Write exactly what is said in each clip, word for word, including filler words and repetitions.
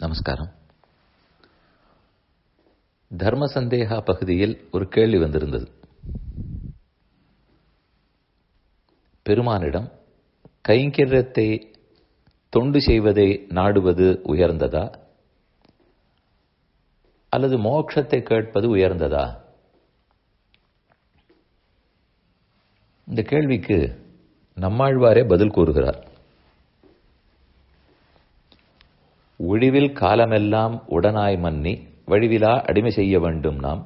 நமஸ்காரம். தர்ம சந்தேகா பகுதியில் ஒரு கேள்வி வந்திருந்தது. பெருமானிடம் கைங்கரியத்தை தொண்டு செய்வதை நாடுவது உயர்ந்ததா அல்லது மோட்சத்தை கேட்பது உயர்ந்ததா? இந்த கேள்விக்கு நம்மாழ்வாரே பதில் கூறுகிறார். ஒழிவில் காலமெல்லாம் உடனாய் மன்னி வழிவிலா அடிமை செய்ய வேண்டும் நாம்,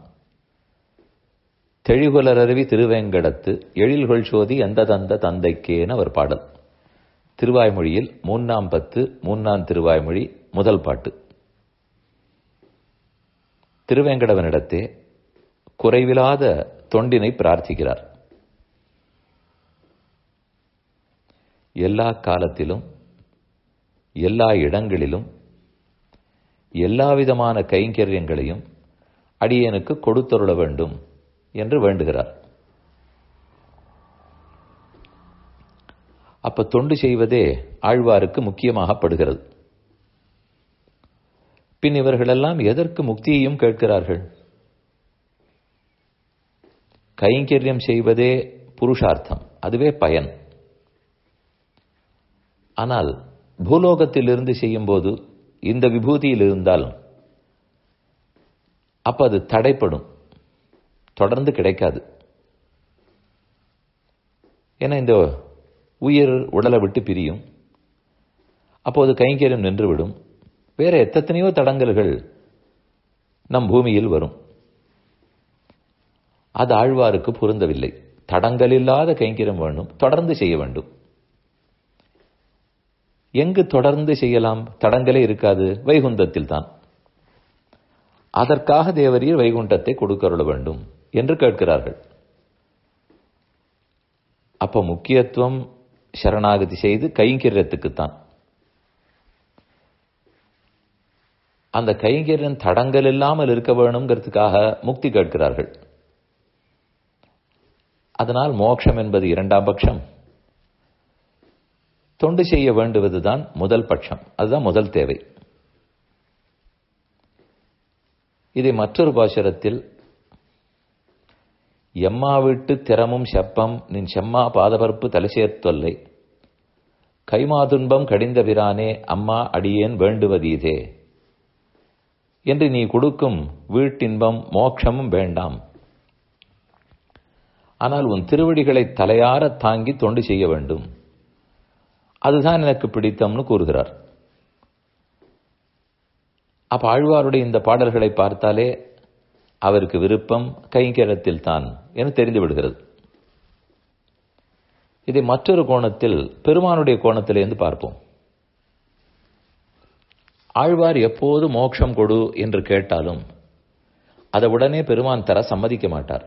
தெழிகுலரவி திருவேங்கடத்து எழில்கொள் சோதி எந்த தந்த தந்தைக்கேன அவர் பாடல். திருவாய்மொழியில் மூன்றாம் பத்து மூன்றாம் திருவாய்மொழி முதல் பாட்டு. திருவேங்கடவனிடத்தே குறைவிலாத தொண்டினை பிரார்த்திக்கிறார். எல்லா காலத்திலும் எல்லா இடங்களிலும் எல்லாவிதமான கைங்கரியங்களையும் அடியேனுக்கு கொடுத்தருள வேண்டும் என்று வேண்டுகிறார். அப்ப தொண்டு செய்வதே ஆழ்வாருக்கு முக்கியமாகப்படுகிறது. பின் இவர்களெல்லாம் எதற்கு முக்தியையும் கேட்கிறார்கள்? கைங்கரியம் செய்வதே புருஷார்த்தம், அதுவே பயன். ஆனால் பூலோகத்திலிருந்து செய்யும் போது இந்த விபூதியில் இருந்தால் அப்ப அது தடைப்படும், தொடர்ந்து கிடைக்காது. ஏன்னா இந்த உயிர் உடலை விட்டு பிரியும், அப்போது கைங்கரியம் நின்றுவிடும். வேற எத்தனையோ தடங்கல்கள் நம் பூமியில் வரும். அது ஆழ்வாருக்கு பொருந்தவில்லை. தடங்கள் இல்லாத கைங்கரியம் வேண்டும், தொடர்ந்து செய்ய வேண்டும். எங்கு தொடர்ந்து செய்யலாம்? தடங்களே இருக்காது, வைகுந்தத்தில் தான். அதற்காக தேவரீர் வைகுண்டத்தை கொடுக்கருள வேண்டும் என்று கேட்கிறார்கள். அப்ப முக்கியத்துவம் சரணாகதி செய்து கைங்கரியத்துக்குத்தான். அந்த கைங்கரியம் தடங்கள் இல்லாமல் இருக்க வேணுங்கிறதுக்காக முக்தி கேட்கிறார்கள். அதனால் மோட்சம் என்பது இரண்டாம் பட்சம், தொண்டு செய்ய வேண்டுவதுதான் முதல் பட்சம். அதுதான் முதல் தேவை. இதை மற்றொரு பாசுரத்தில் எம்மா விட்டு திறமும் செப்பம் நின் செம்மா பாதபரப்பு தலைசேர்த்தொல்லை கைமாதுன்பம் கடிந்த பிரானே அம்மா அடியேன் வேண்டுவதீதே என்று நீ கொடுக்கும் வீட்டின்பம் மோட்சமும் வேண்டாம், ஆனால் உன் திருவடிகளை தலையார தாங்கி தொண்டு செய்ய வேண்டும், அதுதான் எனக்கு பிடித்தம்னு கூறுகிறார். அப்ப ஆழ்வாருடைய இந்த பாடல்களை பார்த்தாலே அவருக்கு விருப்பம் கைங்கரியத்தில் தான் என தெரிந்து விடுகிறது. இதை மற்றொரு கோணத்தில் பெருமானுடைய கோணத்திலிருந்து பார்ப்போம். ஆழ்வார் எப்போது மோட்சம் கொடு என்று கேட்டாலும் அதை உடனே பெருமான் தர சம்மதிக்க மாட்டார்.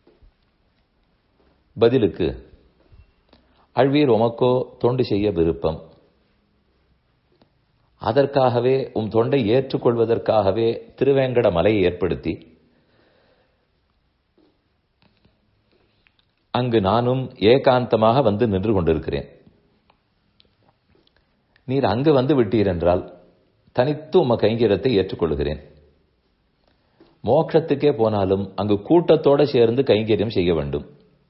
பதிலுக்கு அழ்வீர் உமக்கோ தொண்டு செய்ய விருப்பம், அதற்காகவே உம் தொண்டை ஏற்றுக்கொள்வதற்காகவே திருவேங்கட மலையை ஏற்படுத்தி அங்கு நானும் ஏகாந்தமாக வந்து நின்று கொண்டிருக்கிறேன். நீர் அங்கு வந்து விட்டீர் என்றால் தனித்து உம கைங்கரியத்தை ஏற்றுக்கொள்கிறேன். மோட்சத்துக்கே போனாலும் அங்கு கூட்டத்தோடு சேர்ந்து கைங்கரியம் செய்ய வேண்டும்.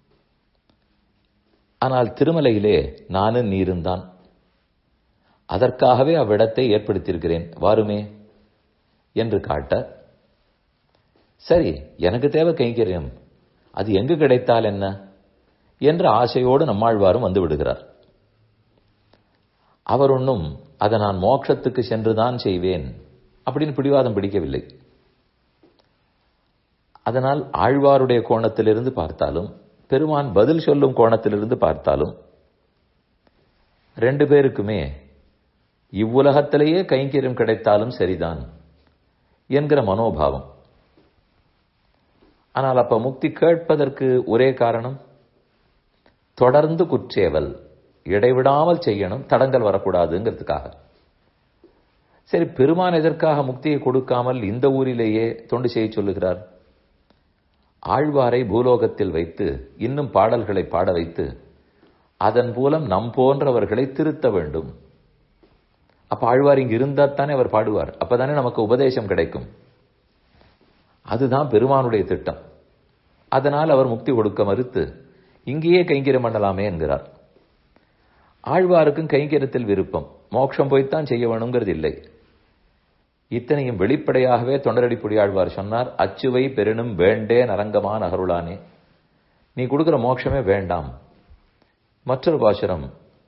ஆனால் திருமலையிலே நானும் நீருந்தான், அதற்காகவே அவ்விடத்தை ஏற்படுத்தியிருக்கிறேன், வாருமே என்று காட்ட, சரி எனக்கு தேவை கைங்கரியம், அது எங்கு கிடைத்தால் என்ன என்ற ஆசையோடு நம்மாழ்வாரும் வந்து விடுகிறார். அவர் ஒன்றும் அதை நான் மோட்சத்துக்கு சென்றுதான் செய்வேன் அப்படின்னு பிடிவாதம் பிடிக்கவில்லை. அதனால் ஆழ்வாருடைய கோணத்திலிருந்து பார்த்தாலும் பெருமான் பதில் சொல்லும் கோணத்திலிருந்து பார்த்தாலும் ரெண்டு பேருக்குமே இவ்வுலகத்திலேயே கைங்கரியம் கிடைத்தாலும் சரிதான் என்கிற மனோபாவம். ஆனால் அப்ப முக்தி கேட்பதற்கு ஒரே காரணம், தொடர்ந்து குற்றேவல், இடைவிடாமல் செய்யணும், தடங்கள் வரக்கூடாதுங்கிறதுக்காக. சரி, பெருமான் எதற்காக முக்தியை கொடுக்காமல் இந்த ஊரிலேயே தொண்டு செய்ய சொல்லுகிறார்? ஆழ்வாரை பூலோகத்தில் வைத்து இன்னும் பாடல்களை பாட வைத்து அதன் மூலம் நம் போன்றவர்களை திருத்த வேண்டும். அப்ப ஆழ்வார் இங்க இருந்தா தானே அவர் பாடுவார், அப்பதானே நமக்கு உபதேசம் கிடைக்கும். அதுதான் பெருமானுடைய திட்டம். அதனால் அவர் முக்தி கொடுக்க மறுத்து இங்கேயே கைங்கரியம் பண்ணலாமே என்கிறார். ஆழ்வாருக்கும் கைங்கரியத்தில் விருப்பம், மோட்சம் போய்த்தான் செய்ய வேணுங்கிறது இல்லை. இத்தனையும் வெளிப்படையாகவே தொண்டரடிப்புடி ஆழ்வார் சொன்னார், அச்சுவை பெருணும் வேண்டே நரங்கமான அகருளானே, நீ கொடுக்கிற மோட்சமே வேண்டாம். மற்றொரு பாசுரம்,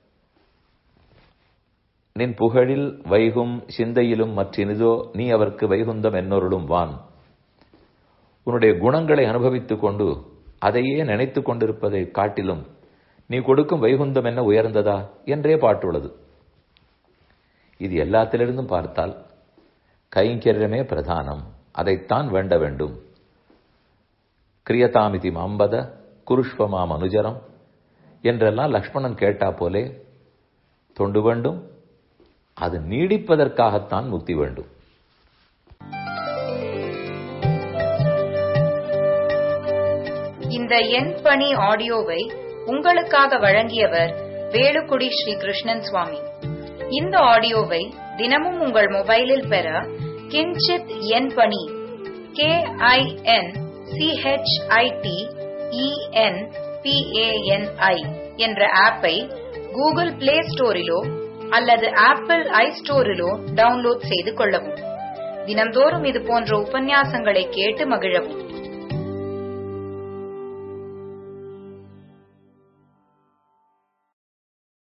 நின் புகழில் வைகும் சிந்தையிலும் மற்றினிதோ நீ அவருக்கு வைகுந்தம் என்னொருளும் வான். உன்னுடைய குணங்களை அனுபவித்துக் கொண்டு அதையே நினைத்துக் கொண்டிருப்பதை காட்டிலும் நீ கொடுக்கும் வைகுந்தம் என்ன உயர்ந்ததா என்றே பாட்டுள்ளது. இது எல்லாத்திலிருந்தும் பார்த்தால் கைங்கரியமே பிரதானம், அதைத்தான் வேண்ட வேண்டும். கிரியதாமிதி மாம்பத குருஷ்வமாம் அனுஜரம் என்றெல்லாம் லக்ஷ்மணன் கேட்டா போலே தொண்டு வேண்டும், அது நீடிப்பதற்காகத்தான் முக்தி வேண்டும். இந்த என் பணி ஆடியோவை உங்களுக்காக வழங்கியவர் வேலுக்குடி ஸ்ரீ கிருஷ்ணன் சுவாமி. இந்த ஆடியோவை தினமும் உங்கள் மொபைலில் பெற கிஞ்சித் என் பணி கே ஐ என் சிஹெச்ஐடி இஎன் பிஏஎன்ஐ என்ற ஆப்பை கூகுள் பிளே ஸ்டோரிலோ அல்லது ஆப்பிள் ஐ ஸ்டோரிலோ டவுன்லோட் செய்து கொள்ளவும். தினம்தோறும் இது போன்ற உபன்யாசங்களை கேட்டு மகிழவும்.